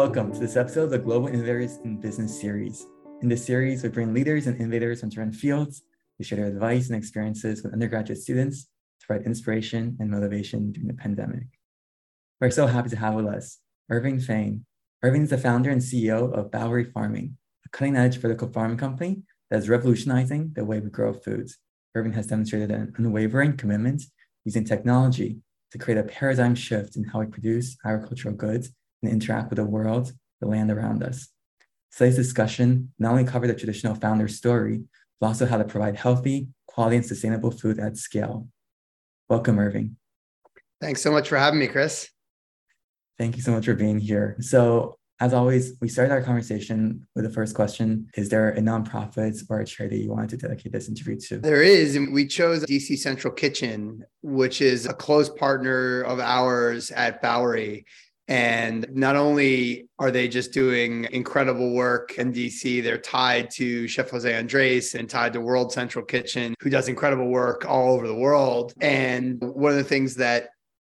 welcome to this episode of the Global Innovators in Business series. In this series, we bring leaders and innovators from different fields to share their advice and experiences with undergraduate students to provide inspiration and motivation during the pandemic. We're so happy to have with us Irving Fain. Irving is the founder and CEO of Bowery Farming, a cutting-edge vertical farming company that is revolutionizing the way we grow foods. Irving has demonstrated an unwavering commitment using technology to create a paradigm shift in how we produce agricultural goods and interact with the world, the land around us. Today's discussion not only covered the traditional founder story, but also how to provide healthy, quality, and sustainable food at scale. Welcome, Irving. Thanks so much for having me, Chris. Thank you so much for being here. So, as always, we started our conversation with the first question. Is there a nonprofit or a charity you wanted to dedicate this interview to? There is, and we chose DC Central Kitchen, which is a close partner of ours at Bowery. And not only are they just doing incredible work in DC, they're tied to Chef Jose Andres and tied to World Central Kitchen, who does incredible work all over the world. And one of the things that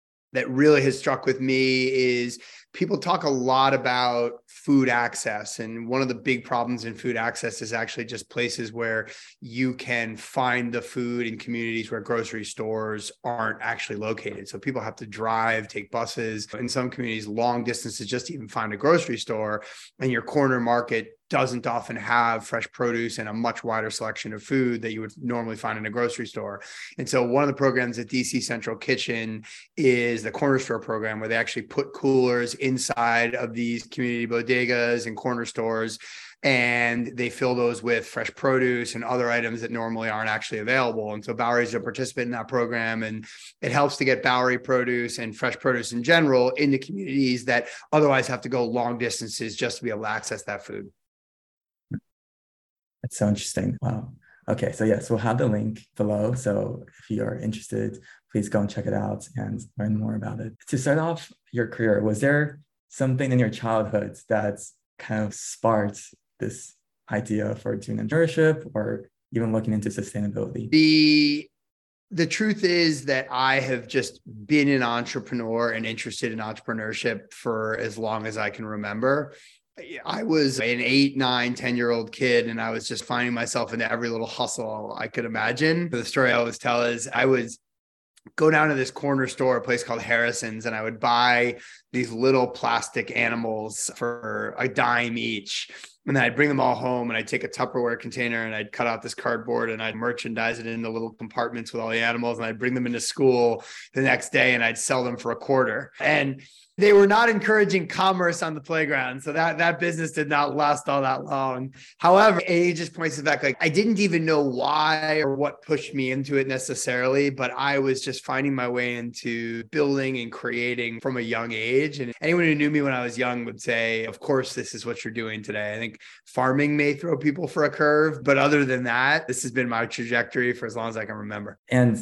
really has struck with me is people talk a lot about food access. And one of the big problems in food access is actually just places where you can find the food in communities where grocery stores aren't actually located. So people have to drive, take buses, in some communities, long distances just to even find a grocery store. And your corner market doesn't often have fresh produce and a much wider selection of food that you would normally find in a grocery store. And so one of the programs at DC Central Kitchen is the Corner Store program, where they actually put coolers inside of these community bodegas and corner stores, and they fill those with fresh produce and other items that normally aren't actually available. And so Bowery is a participant in that program, and it helps to get Bowery produce and fresh produce in general into communities that otherwise have to go long distances just to be able to access that food. That's so interesting. Wow. Okay. So yes, we'll have the link below. So if you are interested, please go and check it out and learn more about it. To start off your career, was there something in your childhood that kind of sparked this idea for doing entrepreneurship or even looking into sustainability? The truth is that I have just been an entrepreneur and interested in entrepreneurship for as long as I can remember. I was an 8, 9, 10-year-old kid, and I was just finding myself into every little hustle I could imagine. The story I always tell is I would go down to this corner store, a place called Harrison's, and I would buy these little plastic animals for a dime each. And then I'd bring them all home, and I'd take a Tupperware container and I'd cut out this cardboard and I'd merchandise it into little compartments with all the animals. And I'd bring them into school the next day and I'd sell them for $0.25. And they were not encouraging commerce on the playground. So that business did not last all that long. However, it just points to the fact, I didn't even know why or what pushed me into it necessarily, but I was just finding my way into building and creating from a young age. And anyone who knew me when I was young would say, of course, this is what you're doing today. I think farming may throw people for a curve, but other than that, this has been my trajectory for as long as I can remember. And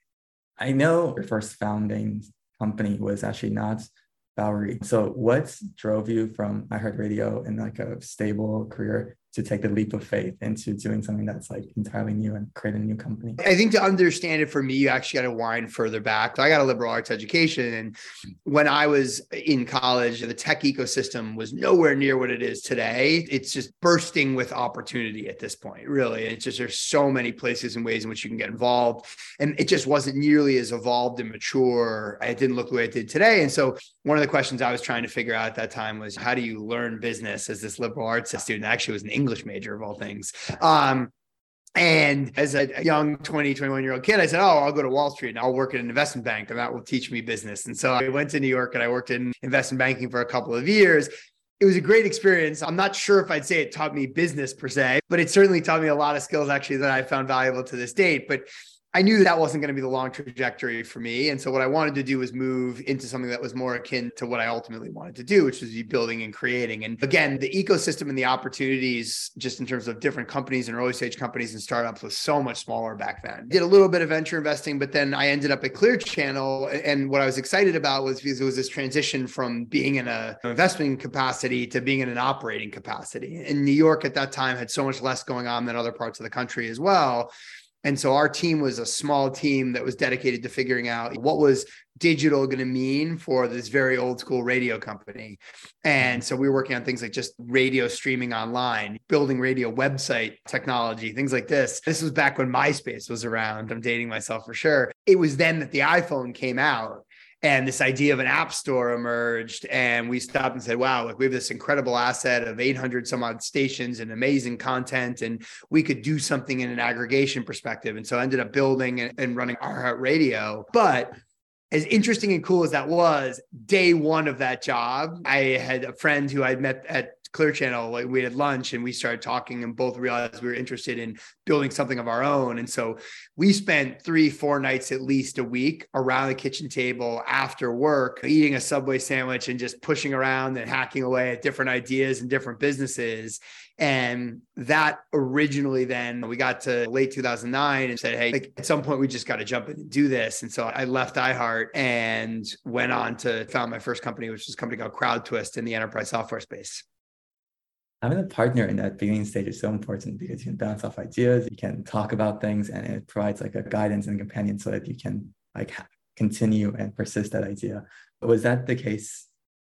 I know your first founding company was actually not Bowery. So what drove you from iHeartRadio and like a stable career to take the leap of faith into doing something that's like entirely new and create a new company? I think to understand it for me, you actually got to wind further back. So I got a liberal arts education. And when I was in college, the tech ecosystem was nowhere near what it is today. It's just bursting with opportunity at this point, really. It's just, there's so many places and ways in which you can get involved. And it just wasn't nearly as evolved and mature. It didn't look the way it did today. And so one of the questions I was trying to figure out at that time was, how do you learn business as this liberal arts student? Actually, was an English major of all things. And as a young 20, 21-year-old kid, I said, I'll go to Wall Street and I'll work at an investment bank and that will teach me business. And so I went to New York and I worked in investment banking for a couple of years. It was a great experience. I'm not sure if I'd say it taught me business per se, but it certainly taught me a lot of skills actually that I found valuable to this date. But I knew that wasn't going to be the long trajectory for me. And so what I wanted to do was move into something that was more akin to what I ultimately wanted to do, which was be building and creating. And again, the ecosystem and the opportunities, just in terms of different companies and early stage companies and startups, was so much smaller back then. Did a little bit of venture investing, but then I ended up at Clear Channel. And what I was excited about was because it was this transition from being in an investment capacity to being in an operating capacity. And New York at that time had so much less going on than other parts of the country as well. And so our team was a small team that was dedicated to figuring out what was digital going to mean for this very old school radio company. And so we were working on things like just radio streaming online, building radio website technology, things like this. This was back when MySpace was around. I'm dating myself for sure. It was then that the iPhone came out. And this idea of an app store emerged, and we stopped and said, wow, like we have this incredible asset of 800 some odd stations and amazing content, and we could do something in an aggregation perspective. And so I ended up building and running iHeartRadio. But as interesting and cool as that was, day one of that job, I had a friend who I'd met at Clear Channel. We had lunch and we started talking and both realized we were interested in building something of our own. And so we spent 3-4 nights at least a week around the kitchen table after work, eating a Subway sandwich and just pushing around and hacking away at different ideas and different businesses. And that originally, then we got to late 2009 and said, hey, like at some point we just got to jump in and do this. And so I left iHeart and went on to found my first company, which was a company called CrowdTwist in the enterprise software space. Having a partner in that beginning stage is so important because you can bounce off ideas, you can talk about things, and it provides like a guidance and companion so that you can like continue and persist that idea. Was that the case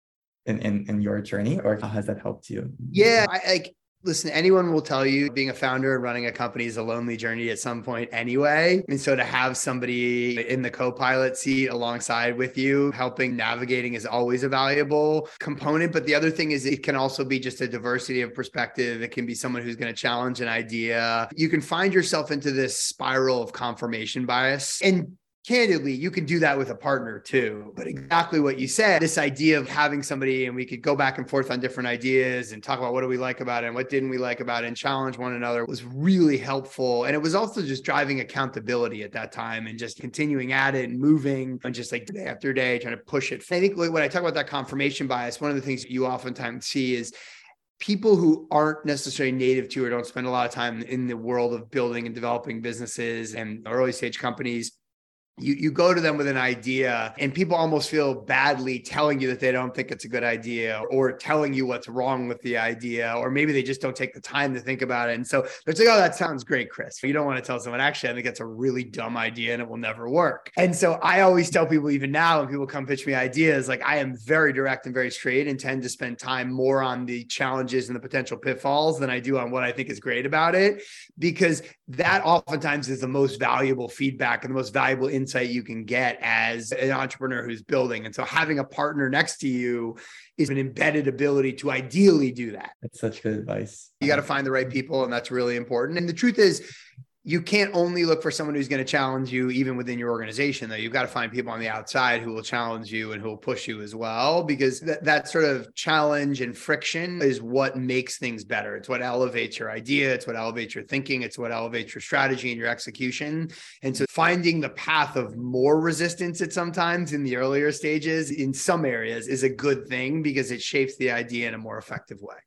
in your journey, or how has that helped you? Yeah, listen, anyone will tell you being a founder and running a company is a lonely journey at some point anyway. And so to have somebody in the co-pilot seat alongside with you, helping navigating is always a valuable component. But the other thing is it can also be just a diversity of perspective. It can be someone who's going to challenge an idea. You can find yourself into this spiral of confirmation bias. And candidly, you can do that with a partner too. But exactly what you said, this idea of having somebody and we could go back and forth on different ideas and talk about what do we like about it and what didn't we like about it and challenge one another was really helpful. And it was also just driving accountability at that time and just continuing at it and moving and just like day after day, trying to push it. I think when I talk about that confirmation bias, one of the things you oftentimes see is people who aren't necessarily native to or don't spend a lot of time in the world of building and developing businesses and early stage companies. You go to them with an idea and people almost feel badly telling you that they don't think it's a good idea or telling you what's wrong with the idea, or maybe they just don't take the time to think about it. And so they're like, oh, that sounds great, Chris. You don't want to tell someone, actually, I think it's a really dumb idea and it will never work. And so I always tell people, even now, when people come pitch me ideas, like I am very direct and very straight and tend to spend time more on the challenges and the potential pitfalls than I do on what I think is great about it, because that oftentimes is the most valuable feedback and the most valuable insight you can get as an entrepreneur who's building. And so having a partner next to you is an embedded ability to ideally do that. That's such good advice. You got to find the right people, and that's really important. And the truth is, you can't only look for someone who's going to challenge you even within your organization, though. You've got to find people on the outside who will challenge you and who will push you as well, because that sort of challenge and friction is what makes things better. It's what elevates your idea. It's what elevates your thinking. It's what elevates your strategy and your execution. And so finding the path of more resistance at sometimes in the earlier stages in some areas is a good thing because it shapes the idea in a more effective way.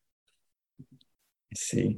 I see.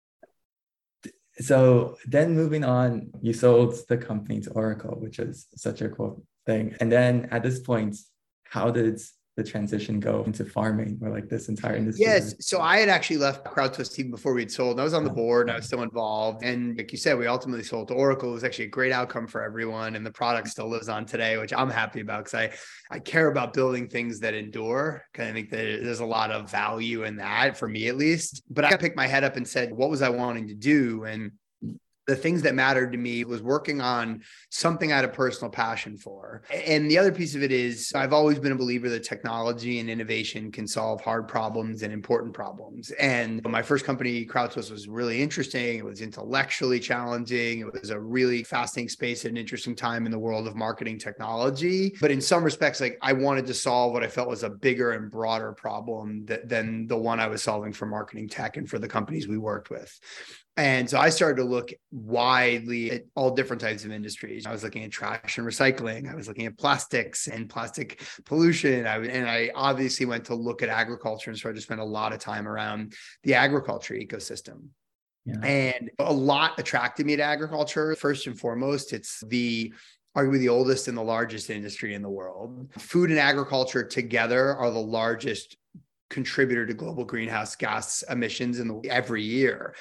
So then moving on, you sold the company to Oracle, which is such a cool thing. And then at this point, how did the transition go into farming or like this entire industry? Yes. So I had actually left CrowdTwist team before we'd sold. I was on the board and I was still involved. And like you said, we ultimately sold to Oracle. It was actually a great outcome for everyone. And the product still lives on today, which I'm happy about because I care about building things that endure. I think that there's a lot of value in that for me, at least. But I picked my head up and said, what was I wanting to do? And the things that mattered to me was working on something I had a personal passion for. And the other piece of it is I've always been a believer that technology and innovation can solve hard problems and important problems. And my first company, CrowdTwist, was really interesting. It was intellectually challenging. It was a really fascinating space at an interesting time in the world of marketing technology. But in some respects, like I wanted to solve what I felt was a bigger and broader problem than the one I was solving for marketing tech and for the companies we worked with. And so I started to look widely at all different types of industries. I was looking at trash and recycling. I was looking at plastics and plastic pollution. And I obviously went to look at agriculture and started to spend a lot of time around the agriculture ecosystem. Yeah. And a lot attracted me to agriculture. First and foremost, it's arguably the oldest and the largest industry in the world. Food and agriculture together are the largest contributor to global greenhouse gas emissions every year.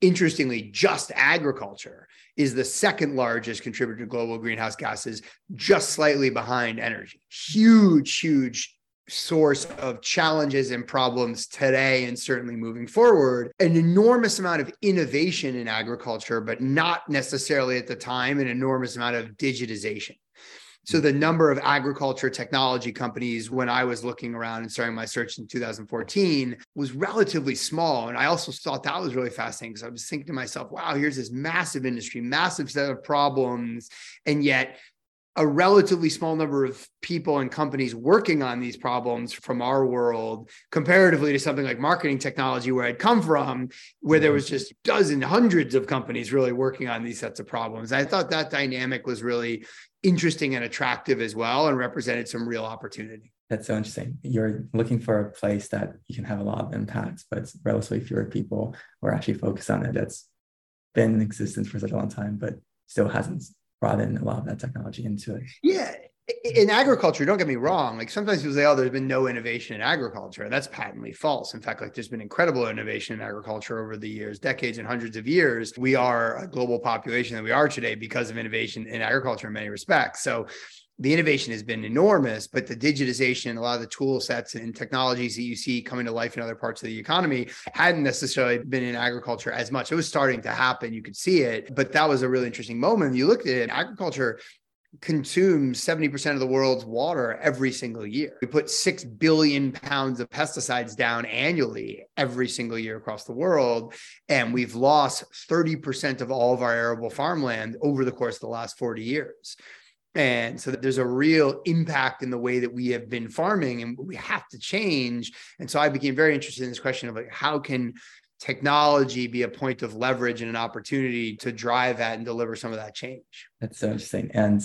Interestingly, just agriculture is the second largest contributor to global greenhouse gases, just slightly behind energy. Huge, huge source of challenges and problems today and certainly moving forward. An enormous amount of innovation in agriculture, but not necessarily at the time an enormous amount of digitization. So the number of agriculture technology companies when I was looking around and starting my search in 2014 was relatively small. And I also thought that was really fascinating because I was thinking to myself, wow, here's this massive industry, massive set of problems. And yet a relatively small number of people and companies working on these problems from our world, comparatively to something like marketing technology, where I'd come from, where there was just dozens, hundreds of companies really working on these sets of problems. I thought that dynamic was really interesting and attractive as well, and represented some real opportunity. That's so interesting. You're looking for a place that you can have a lot of impact, but it's relatively fewer people who are actually focused on it. That's been in existence for such a long time, but still hasn't brought in a lot of that technology into it. Yeah. In agriculture, don't get me wrong, like sometimes people say, oh, there's been no innovation in agriculture. That's patently false. In fact, like there's been incredible innovation in agriculture over the years, decades and hundreds of years. We are a global population that we are today because of innovation in agriculture in many respects. So the innovation has been enormous, but the digitization, a lot of the tool sets and technologies that you see coming to life in other parts of the economy hadn't necessarily been in agriculture as much. It was starting to happen. You could see it, but that was a really interesting moment. You looked at it, agriculture consumes 70% of the world's water every single year. We put 6 billion pounds of pesticides down annually every single year across the world. And we've lost 30% of all of our arable farmland over the course of the last 40 years. And so there's a real impact in the way that we have been farming, and we have to change. And so I became very interested in this question of like, how can technology be a point of leverage and an opportunity to drive that and deliver some of that change? That's so interesting. And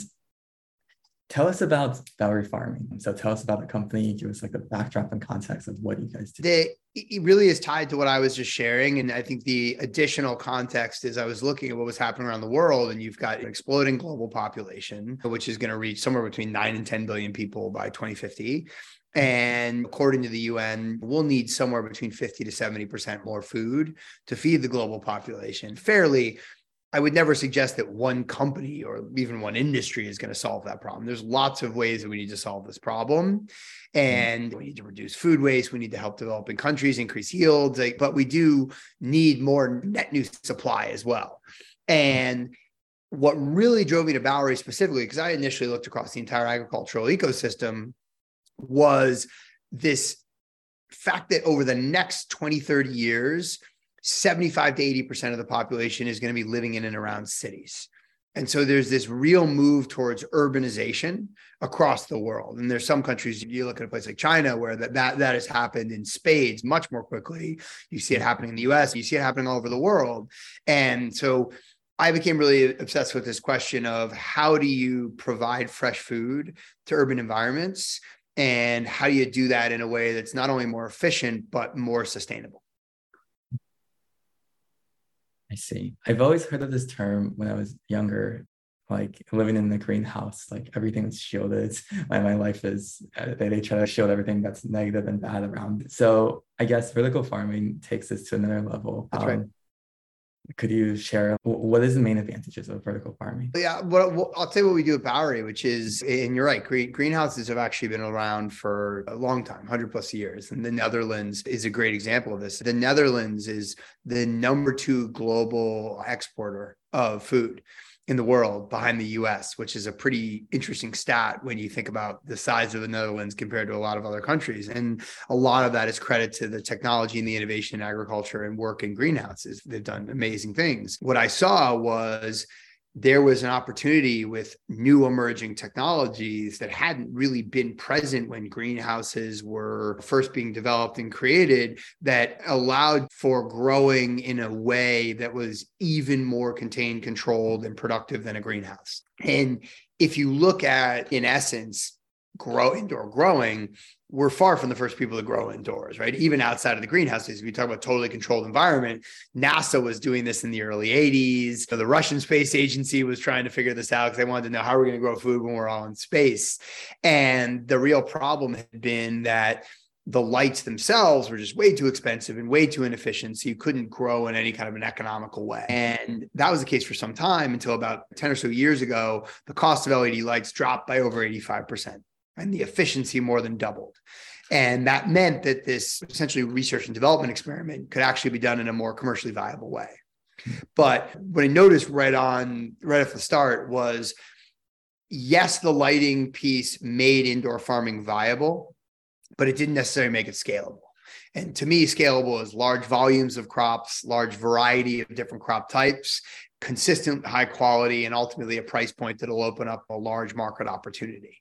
tell us about Bowery Farming. So tell us about the company, give us like a backdrop and context of what you guys do. It really is tied to what I was just sharing. And I think the additional context is I was looking at what was happening around the world, and you've got an exploding global population, which is going to reach somewhere between 9 and 10 billion people by 2050. And according to the UN, we'll need somewhere between 50 to 70% more food to feed the global population fairly. I would never suggest that one company or even one industry is going to solve that problem. There's lots of ways that we need to solve this problem. And we need to reduce food waste. We need to help developing countries increase yields, but we do need more net new supply as well. And what really drove me to Bowery specifically, because I initially looked across the entire agricultural ecosystem, was this fact that over the next 20, 30 years, 75 to 80% of the population is going to be living in and around cities. And so there's this real move towards urbanization across the world. And there's some countries, you look at a place like China, where that has happened in spades much more quickly. You see it happening in the US, you see it happening all over the world. And so I became really obsessed with this question of how do you provide fresh food to urban environments? And how do you do that in a way that's not only more efficient, but more sustainable? I see. I've always heard of this term when I was younger, like living in the greenhouse, like everything is shielded. My life is, they try to shield everything that's negative and bad around. So I guess vertical farming takes this to another level. That's right. Could you share what is the main advantages of vertical farming? Yeah, well, I'll tell you what we do at Bowery, which is, and you're right, greenhouses have actually been around for a long time, 100 plus years. And the Netherlands is a great example of this. The Netherlands is the #2 global exporter of food in the world behind the US, which is a pretty interesting stat when you think about the size of the Netherlands compared to a lot of other countries. And a lot of that is credit to the technology and the innovation in agriculture and work in greenhouses. They've done amazing things. What I saw was there was an opportunity with new emerging technologies that hadn't really been present when greenhouses were first being developed and created, that allowed for growing in a way that was even more contained, controlled, and productive than a greenhouse. And if you look at, in essence, indoor growing, we're far from the first people to grow indoors, right? Even outside of the greenhouses, if we talk about totally controlled environment, NASA was doing this in the early 80s. So the Russian Space Agency was trying to figure this out because they wanted to know how we're going to grow food when we're all in space. And the real problem had been that the lights themselves were just way too expensive and way too inefficient. So you couldn't grow in any kind of an economical way. And that was the case for some time until about 10 or so years ago, the cost of LED lights dropped by over 85% and the efficiency more than doubled. And that meant that this essentially research and development experiment could actually be done in a more commercially viable way. But what I noticed right off the start was, yes, the lighting piece made indoor farming viable, but it didn't necessarily make it scalable. And to me, scalable is large volumes of crops, large variety of different crop types, consistent high quality, and ultimately a price point that'll open up a large market opportunity.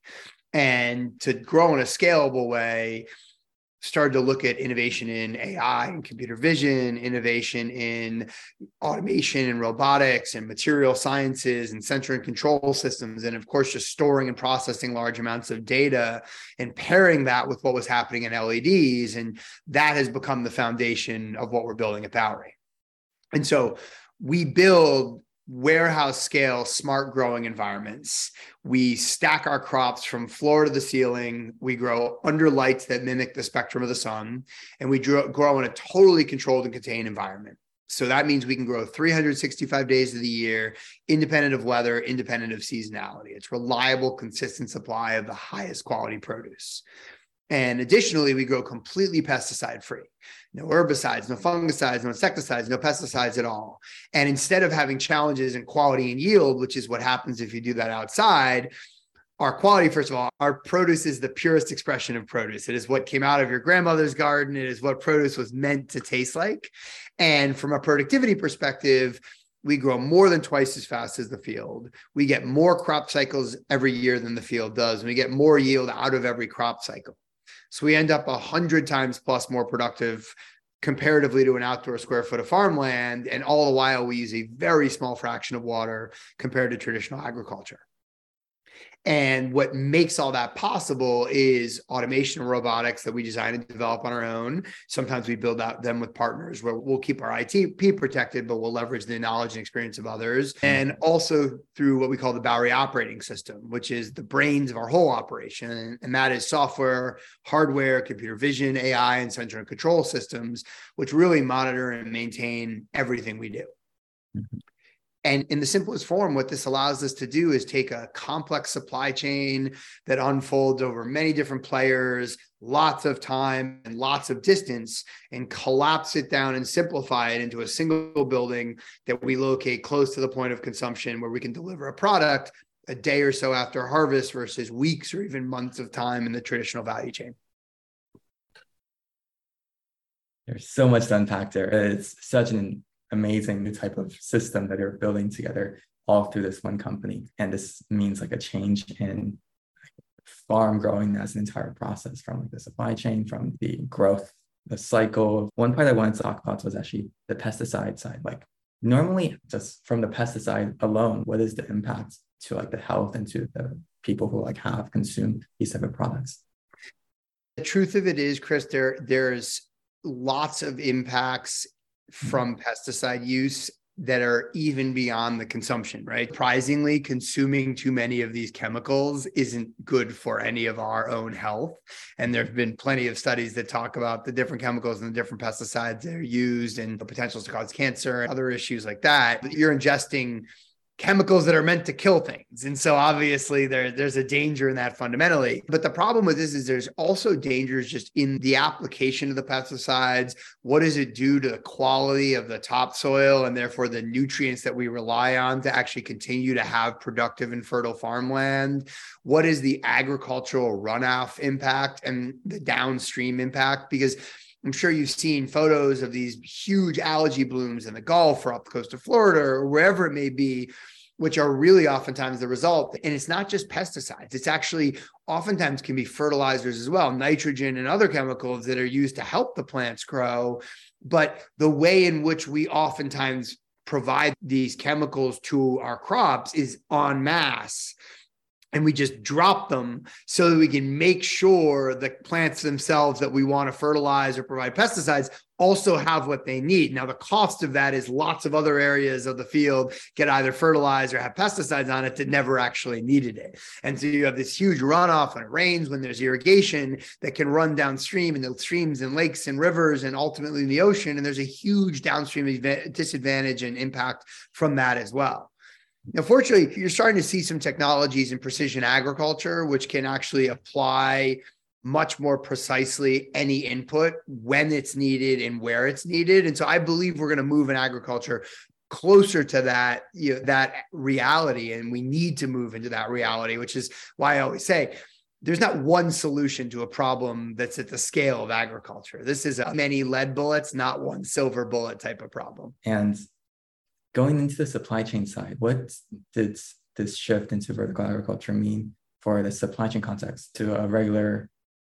And to grow in a scalable way, started to look at innovation in AI and computer vision, innovation in automation and robotics and material sciences and sensor and control systems. And of course, just storing and processing large amounts of data and pairing that with what was happening in LEDs. And that has become the foundation of what we're building at Bowery. And so we build warehouse scale smart growing environments. We stack our crops from floor to the ceiling. We grow under lights that mimic the spectrum of the sun, and we grow in a totally controlled and contained environment. So that means we can grow 365 days of the year, independent of weather, independent of seasonality. It's reliable, consistent supply of the highest quality produce. And additionally, we grow completely pesticide free. No herbicides, no fungicides, no insecticides, no pesticides at all. And instead of having challenges in quality and yield, which is what happens if you do that outside, our quality, first of all, our produce is the purest expression of produce. It is what came out of your grandmother's garden. It is what produce was meant to taste like. And from a productivity perspective, we grow more than twice as fast as the field. We get more crop cycles every year than the field does. And we get more yield out of every crop cycle. So we end up 100 times plus more productive comparatively to an outdoor square foot of farmland. And all the while, we use a very small fraction of water compared to traditional agriculture. And what makes all that possible is automation and robotics that we design and develop on our own. Sometimes we build out them with partners where we'll keep our IP protected, but we'll leverage the knowledge and experience of others. And also through what we call the Bowery operating system, which is the brains of our whole operation. And that is software, hardware, computer vision, AI, and sensor and control systems, which really monitor and maintain everything we do. Mm-hmm. And in the simplest form, what this allows us to do is take a complex supply chain that unfolds over many different players, lots of time and lots of distance, and collapse it down and simplify it into a single building that we locate close to the point of consumption, where we can deliver a product a day or so after harvest versus weeks or even months of time in the traditional value chain. There's so much to unpack there. It's such an amazing new type of system that you're building together all through this one company. And this means like a change in farm growing as an entire process, from like the supply chain, from the growth, the cycle. One part I wanted to talk about was actually the pesticide side. Like normally just from the pesticide alone, what is the impact to like the health and to the people who like have consumed these type of products? The truth of it is, Chris, there's lots of impacts from pesticide use that are even beyond the consumption, right? Surprisingly, consuming too many of these chemicals isn't good for any of our own health. And there've been plenty of studies that talk about the different chemicals and the different pesticides that are used and the potential to cause cancer and other issues like that. But you're ingesting chemicals that are meant to kill things. And so obviously there's a danger in that fundamentally. But the problem with this is there's also dangers just in the application of the pesticides. What does it do to the quality of the topsoil and therefore the nutrients that we rely on to actually continue to have productive and fertile farmland? What is the agricultural runoff impact and the downstream impact? Because I'm sure you've seen photos of these huge algae blooms in the Gulf or up the coast of Florida or wherever it may be, which are really oftentimes the result. And it's not just pesticides. It's actually oftentimes can be fertilizers as well, nitrogen and other chemicals that are used to help the plants grow. But the way in which we oftentimes provide these chemicals to our crops is en masse. And we just drop them so that we can make sure the plants themselves that we want to fertilize or provide pesticides also have what they need. Now, the cost of that is lots of other areas of the field get either fertilized or have pesticides on it that never actually needed it. And so you have this huge runoff when it rains, when there's irrigation that can run downstream in the streams and lakes and rivers and ultimately in the ocean. And there's a huge downstream disadvantage and impact from that as well. Now, fortunately, you're starting to see some technologies in precision agriculture, which can actually apply much more precisely any input when it's needed and where it's needed. And so I believe we're going to move in agriculture closer to that, that reality. And we need to move into that reality, which is why I always say there's not one solution to a problem that's at the scale of agriculture. This is many lead bullets, not one silver bullet type of problem. And going into the supply chain side, what did this shift into vertical agriculture mean for the supply chain context to a regular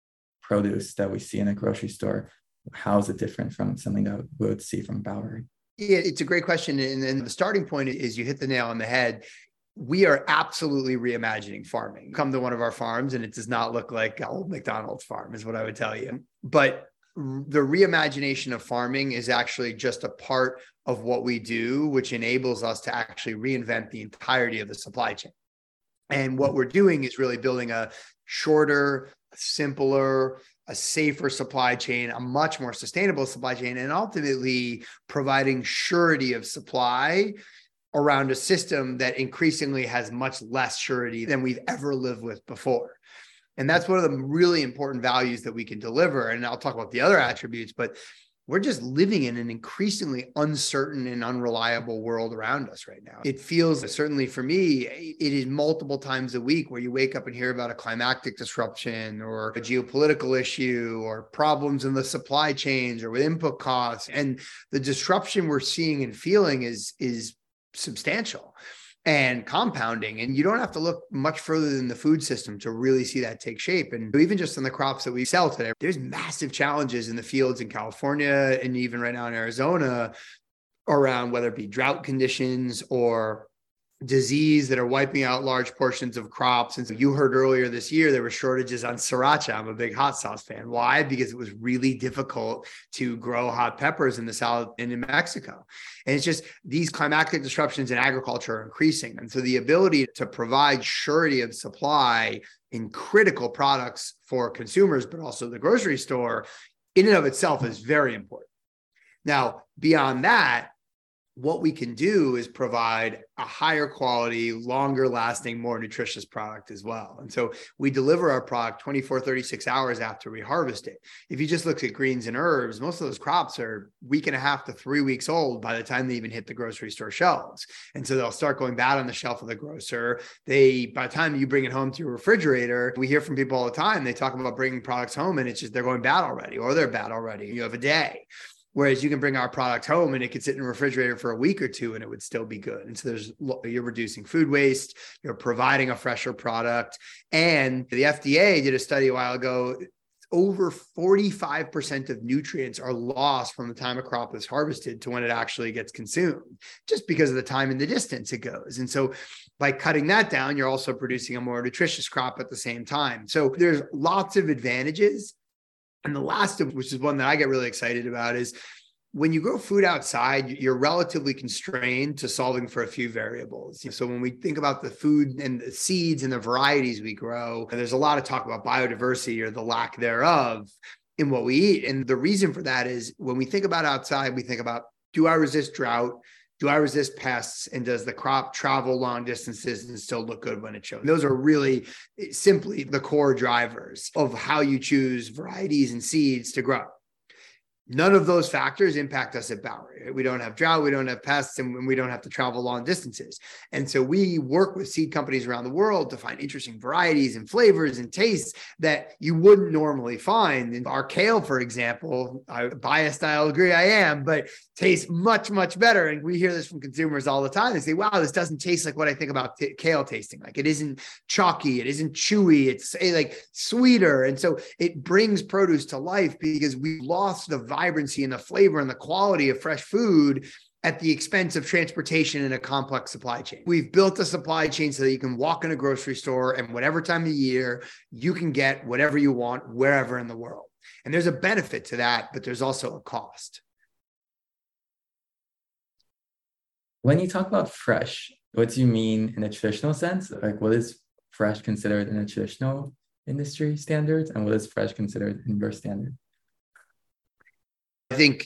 produce that we see in a grocery store? How is it different from something that we would see from Bowery? Yeah, it's a great question. And the starting point is you hit the nail on the head. We are absolutely reimagining farming. Come to one of our farms and it does not look like old McDonald's farm is what I would tell you. But the reimagination of farming is actually just a part of what we do, which enables us to actually reinvent the entirety of the supply chain. And what we're doing is really building a shorter, simpler, a safer supply chain, a much more sustainable supply chain, and ultimately providing surety of supply around a system that increasingly has much less surety than we've ever lived with before. And that's one of the really important values that we can deliver. And I'll talk about the other attributes, but we're just living in an increasingly uncertain and unreliable world around us right now. It feels, certainly for me, it is multiple times a week where you wake up and hear about a climactic disruption or a geopolitical issue or problems in the supply chains or with input costs. And the disruption we're seeing and feeling is substantial and compounding. And you don't have to look much further than the food system to really see that take shape. And even just in the crops that we sell today, there's massive challenges in the fields in California and even right now in Arizona around whether it be drought conditions or disease that are wiping out large portions of crops. And so you heard earlier this year, there were shortages on sriracha. I'm a big hot sauce fan. Why? Because it was really difficult to grow hot peppers in the South and in Mexico. And it's just these climatic disruptions in agriculture are increasing. And so the ability to provide surety of supply in critical products for consumers, but also the grocery store in and of itself is very important. Now, beyond that, what we can do is provide a higher quality, longer lasting, more nutritious product as well. And so we deliver our product 24, 36 hours after we harvest it. If you just look at greens and herbs, most of those crops are a week and a half to 3 weeks old by the time they even hit the grocery store shelves. And so they'll start going bad on the shelf of the grocer. By the time you bring it home to your refrigerator, we hear from people all the time, they talk about bringing products home and it's just, they're going bad already, or they're bad already. You have a day. Whereas you can bring our product home and it could sit in a refrigerator for a week or two and it would still be good. And so you're reducing food waste, you're providing a fresher product. And the FDA did a study a while ago, over 45% of nutrients are lost from the time a crop is harvested to when it actually gets consumed, just because of the time and the distance it goes. And so by cutting that down, you're also producing a more nutritious crop at the same time. So there's lots of advantages. And the last of which is one that I get really excited about is when you grow food outside, you're relatively constrained to solving for a few variables. So when we think about the food and the seeds and the varieties we grow, there's a lot of talk about biodiversity or the lack thereof in what we eat. And the reason for that is when we think about outside, we think about, do I resist drought? Do I resist pests? And does the crop travel long distances and still look good when it shows? Those are really simply the core drivers of how you choose varieties and seeds to grow. None of those factors impact us at Bowery. We don't have drought, we don't have pests, and we don't have to travel long distances. And so we work with seed companies around the world to find interesting varieties and flavors and tastes that you wouldn't normally find. And our kale, for example, biased, I'll agree I am, but tastes much, much better. And we hear this from consumers all the time. They say, wow, this doesn't taste like what I think about kale tasting. Like it isn't chalky, it isn't chewy, it's like sweeter. And so it brings produce to life because we lost the vibrancy and the flavor and the quality of fresh food at the expense of transportation in a complex supply chain. We've built a supply chain so that you can walk in a grocery store and whatever time of year, you can get whatever you want wherever in the world. And there's a benefit to that, but there's also a cost. When you talk about fresh, what do you mean in a traditional sense? Like, what is fresh considered in a traditional industry standards, and what is fresh considered in your standard? I think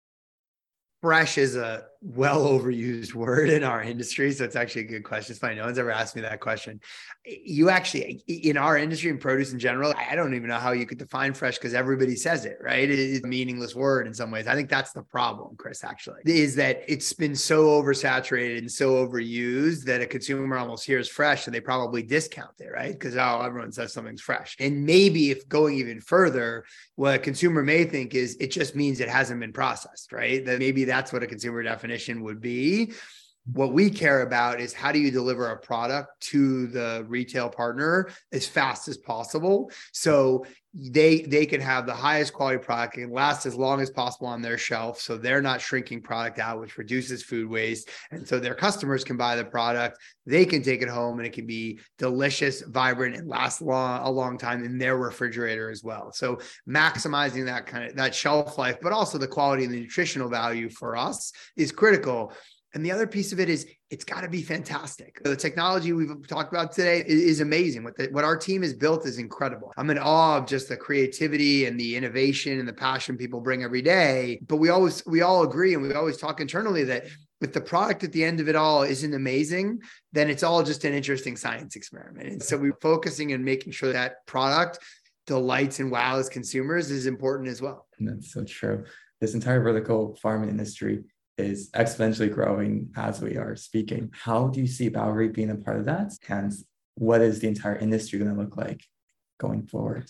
fresh is a well overused word in our industry. So it's actually a good question. It's funny. No one's ever asked me that question. You actually, in our industry and produce in general, I don't even know how you could define fresh because everybody says it, right? It's a meaningless word in some ways. I think that's the problem, Chris, actually, is that it's been so oversaturated and so overused that a consumer almost hears fresh and they probably discount it, right? Because, oh, everyone says something's fresh. And maybe if going even further, what a consumer may think is it just means it hasn't been processed, right? That maybe that's what a consumer definition would be. What we care about is how do you deliver a product to the retail partner as fast as possible so they can have the highest quality product and last as long as possible on their shelf, so they're not shrinking product out, which reduces food waste, and so their customers can buy the product, they can take it home, and it can be delicious, vibrant, and last a long time in their refrigerator as well. So maximizing that shelf life, but also the quality and the nutritional value for us is critical. And the other piece of it is it's got to be fantastic. The technology we've talked about today is amazing. What our team has built is incredible. I'm in awe of just the creativity and the innovation and the passion people bring every day. But we all agree, and we always talk internally that if the product at the end of it all isn't amazing, then it's all just an interesting science experiment. And so we're focusing and making sure that product delights and wows consumers is important as well. And that's so true. This entire vertical farming industry is exponentially growing as we are speaking. How do you see Bowery being a part of that? And what is the entire industry going to look like going forward?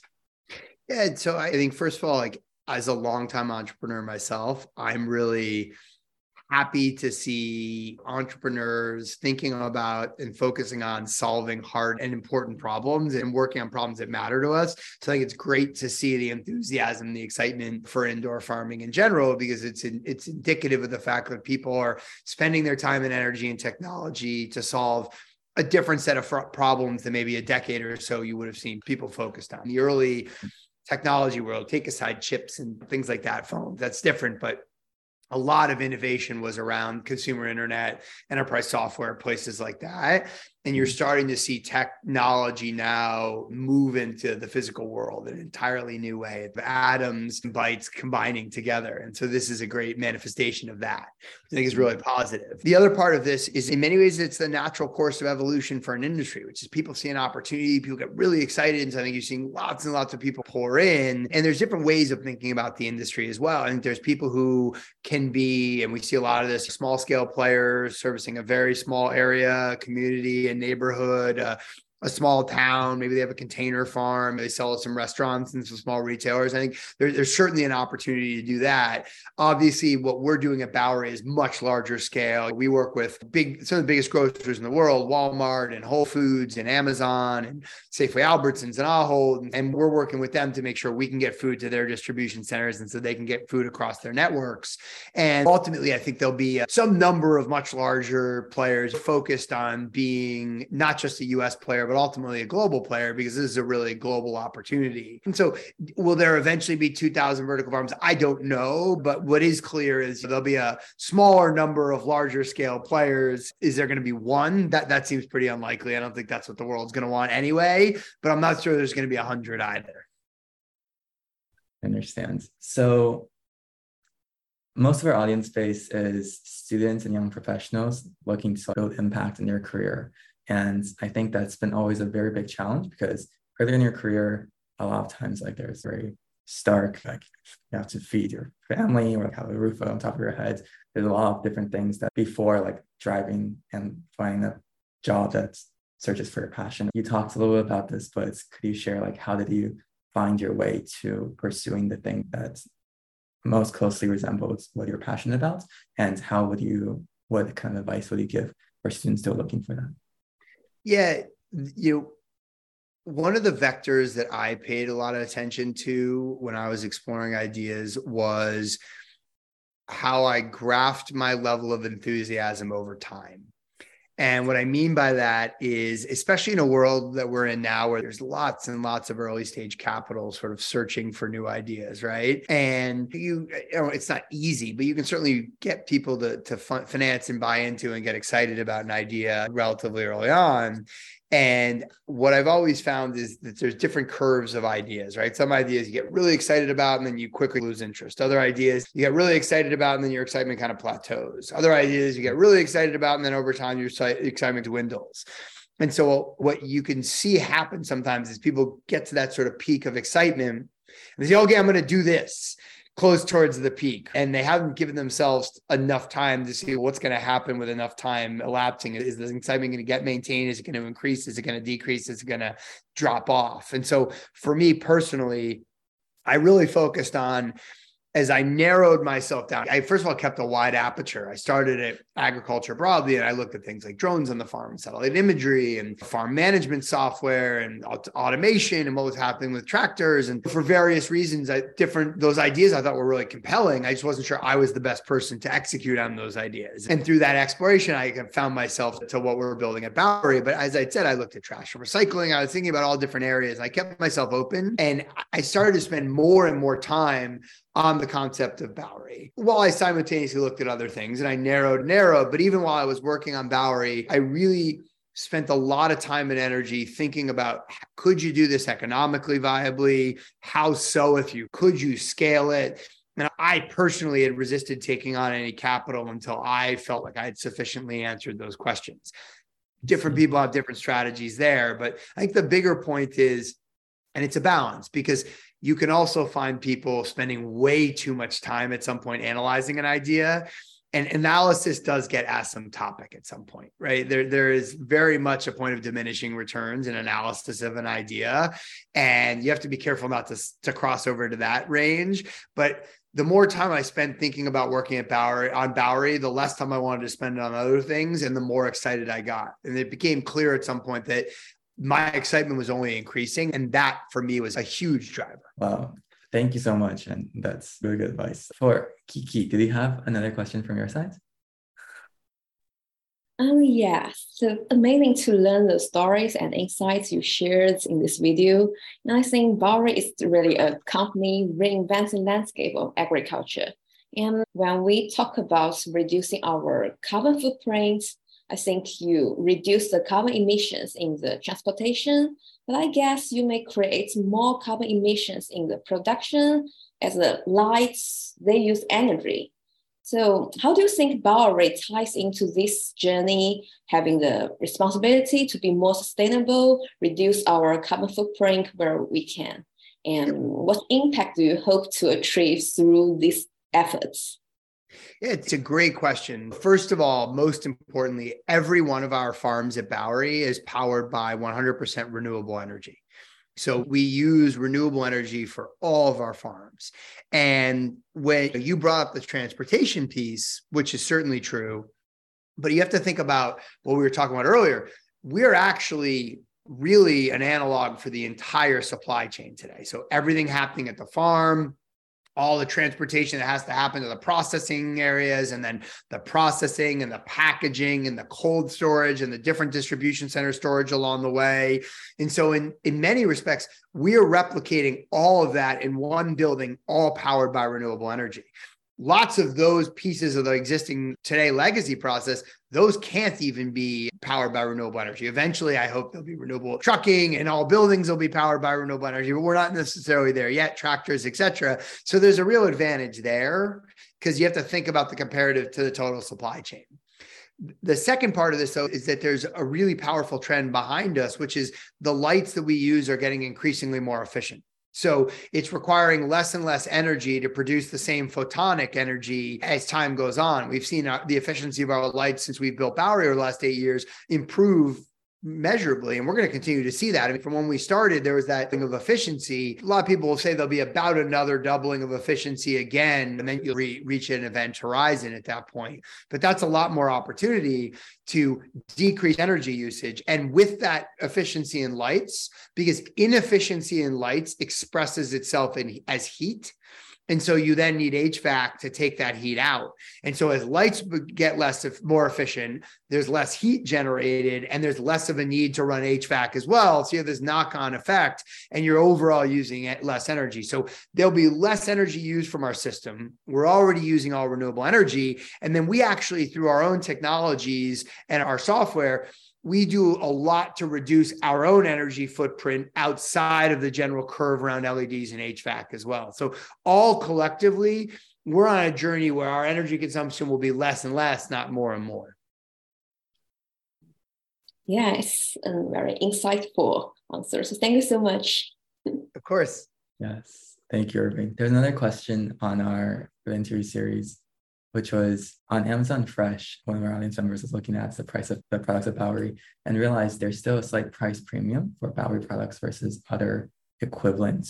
Yeah, so I think, first of all, like as a longtime entrepreneur myself, I'm really happy to see entrepreneurs thinking about and focusing on solving hard and important problems and working on problems that matter to us. So I think it's great to see the enthusiasm, the excitement for indoor farming in general, because it's indicative of the fact that people are spending their time and energy and technology to solve a different set of problems than maybe a decade or so you would have seen people focused on. The early technology world, take aside chips and things like that, phones, that's different, but a lot of innovation was around consumer internet, enterprise software, places like that. And you're starting to see technology now move into the physical world in an entirely new way. Atoms and bytes combining together. And so this is a great manifestation of that, which I think is really positive. The other part of this is in many ways, it's the natural course of evolution for an industry, which is people see an opportunity, people get really excited. And so I think you're seeing lots and lots of people pour in. And there's different ways of thinking about the industry as well. I think there's people who can be, and we see a lot of this, small scale players servicing a very small area, community, and neighborhood, a small town. Maybe they have a container farm. They sell some restaurants and some small retailers. I think there's certainly an opportunity to do that. Obviously, what we're doing at Bowery is much larger scale. We work with some of the biggest grocers in the world, Walmart and Whole Foods and Amazon and Safeway Albertsons and Ahold. And we're working with them to make sure we can get food to their distribution centers and so they can get food across their networks. And ultimately, I think there'll be some number of much larger players focused on being not just a US player, but ultimately a global player, because this is a really global opportunity. And so will there eventually be 2,000 vertical farms? I don't know. But what is clear is there'll be a smaller number of larger scale players. Is there going to be one? That seems pretty unlikely. I don't think that's what the world's going to want anyway, but I'm not sure there's going to be 100 either. I understand. So most of our audience base is students and young professionals looking to build impact in their career. And I think that's been always a very big challenge, because earlier in your career, a lot of times like there's very stark, like you have to feed your family or have a roof on top of your head. There's a lot of different things that before like driving and finding a job that searches for your passion. You talked a little bit about this, but could you share like how did you find your way to pursuing the thing that most closely resembles what you're passionate about? And what kind of advice would you give for students still looking for that? Yeah, one of the vectors that I paid a lot of attention to when I was exploring ideas was how I graphed my level of enthusiasm over time. And what I mean by that is, especially in a world that we're in now, where there's lots and lots of early stage capital sort of searching for new ideas, right? And it's not easy, but you can certainly get people to finance and buy into and get excited about an idea relatively early on. And what I've always found is that there's different curves of ideas, right? Some ideas you get really excited about and then you quickly lose interest. Other ideas you get really excited about and then your excitement kind of plateaus. Other ideas you get really excited about and then over time your excitement dwindles. And so what you can see happen sometimes is people get to that sort of peak of excitement and they say, okay, I'm going to do this. Close towards the peak, and they haven't given themselves enough time to see what's going to happen with enough time elapsing. Is the excitement going to get maintained? Is it going to increase? Is it going to decrease? Is it going to drop off? And so for me personally, I really focused on, as I narrowed myself down, I first of all kept a wide aperture. I started at agriculture broadly, and I looked at things like drones on the farm and satellite imagery and farm management software and automation and what was happening with tractors. And for various reasons, those ideas I thought were really compelling. I just wasn't sure I was the best person to execute on those ideas. And through that exploration, I found myself to what we're building at Bowery. But as I said, I looked at trash and recycling. I was thinking about all different areas. I kept myself open, and I started to spend more and more time on the concept of Bowery, while I simultaneously looked at other things, and I narrowed. But even while I was working on Bowery, I really spent a lot of time and energy thinking about, could you do this economically viably? How so? Could you scale it? And I personally had resisted taking on any capital until I felt like I had sufficiently answered those questions. Different people have different strategies there, but I think the bigger point is, and it's a balance, because you can also find people spending way too much time at some point analyzing an idea. And analysis does get asymptotic at some point, right? There is very much a point of diminishing returns in analysis of an idea. And you have to be careful not to cross over to that range. But the more time I spent thinking about working at Bowery, the less time I wanted to spend on other things and the more excited I got. And it became clear at some point that my excitement was only increasing. And that for me was a huge driver. Wow. Thank you so much. And that's really good advice. For Kiki, did you have another question from your side? Yeah, so amazing to learn the stories and insights you shared in this video. And I think Bowery is really a company reinventing the landscape of agriculture. And when we talk about reducing our carbon footprint, I think you reduce the carbon emissions in the transportation, but I guess you may create more carbon emissions in the production as the lights, they use energy. So how do you think Bowery ties into this journey, having the responsibility to be more sustainable, reduce our carbon footprint where we can? And what impact do you hope to achieve through these efforts? It's a great question. First of all, most importantly, every one of our farms at Bowery is powered by 100% renewable energy. So we use renewable energy for all of our farms. And when you brought up the transportation piece, which is certainly true, but you have to think about what we were talking about earlier. We're actually really an analog for the entire supply chain today. So everything happening at the farm, all the transportation that has to happen to the processing areas, and then the processing and the packaging and the cold storage and the different distribution center storage along the way. And so in many respects, we are replicating all of that in one building, all powered by renewable energy. Lots of those pieces of the existing today legacy process, those can't even be powered by renewable energy. Eventually, I hope there'll be renewable trucking and all buildings will be powered by renewable energy, but we're not necessarily there yet, tractors, et cetera. So there's a real advantage there because you have to think about the comparative to the total supply chain. The second part of this, though, is that there's a really powerful trend behind us, which is the lights that we use are getting increasingly more efficient. So it's requiring less and less energy to produce the same photonic energy as time goes on. We've seen the efficiency of our lights since we've built Bowery over the last 8 years improve measurably. And we're going to continue to see that. I mean, from when we started, there was that thing of efficiency. A lot of people will say there'll be about another doubling of efficiency again, and then you'll reach an event horizon at that point. But that's a lot more opportunity to decrease energy usage. And with that efficiency in lights, because inefficiency in lights expresses itself as heat. And so you then need HVAC to take that heat out. And so as lights get more efficient, there's less heat generated and there's less of a need to run HVAC as well. So you have this knock-on effect and you're overall using less energy. So there'll be less energy used from our system. We're already using all renewable energy. And then we actually, through our own technologies and our software, we do a lot to reduce our own energy footprint outside of the general curve around LEDs and HVAC as well. So all collectively, we're on a journey where our energy consumption will be less and less, not more and more. Yes, and very insightful answer. So thank you so much. Of course. Yes, thank you, Irving. There's another question on our interview series, which was on Amazon Fresh. One of our audience members was looking at the price of the products of Bowery and realized there's still a slight price premium for Bowery products versus other equivalent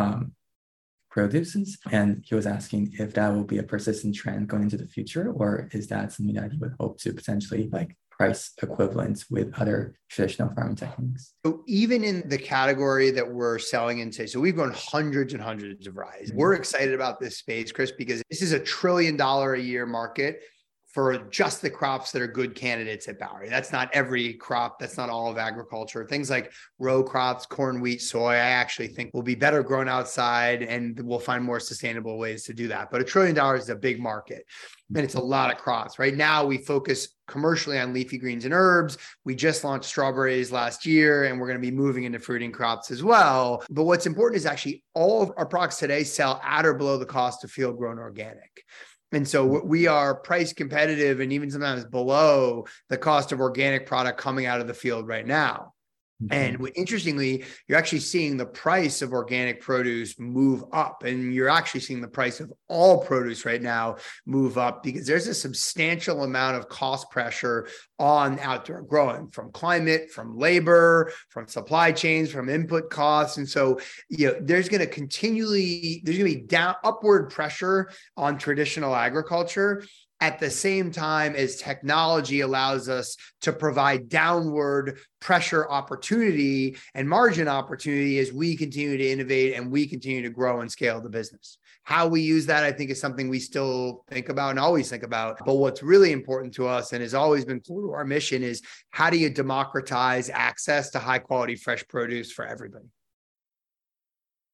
produces. And he was asking if that will be a persistent trend going into the future, or is that something that he would hope to potentially price equivalent with other traditional farming techniques? So even in the category that we're selling into, so we've grown hundreds and hundreds of varieties. We're excited about this space, Chris, because this is $1 trillion a year market for just the crops that are good candidates at Bowery. That's not every crop. That's not all of agriculture. Things like row crops, corn, wheat, soy, I actually think will be better grown outside and we'll find more sustainable ways to do that. But $1 trillion is a big market and it's a lot of crops. Right now, we focus commercially on leafy greens and herbs. We just launched strawberries last year and we're going to be moving into fruiting crops as well. But what's important is actually all of our products today sell at or below the cost of field grown organic. And so we are price competitive and even sometimes below the cost of organic product coming out of the field right now. And interestingly, you're actually seeing the price of organic produce move up, and you're actually seeing the price of all produce right now move up because there's a substantial amount of cost pressure on outdoor growing from climate, from labor, from supply chains, from input costs. And so, there's going to be upward pressure on traditional agriculture at the same time as technology allows us to provide downward pressure opportunity and margin opportunity as we continue to innovate and we continue to grow and scale the business. How we use that, I think, is something we still think about and always think about. But what's really important to us and has always been core to our mission is how do you democratize access to high quality fresh produce for everybody?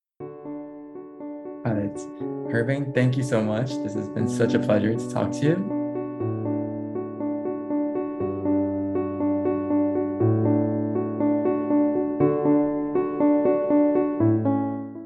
Got it. Irving, thank you so much. This has been such a pleasure to talk to you.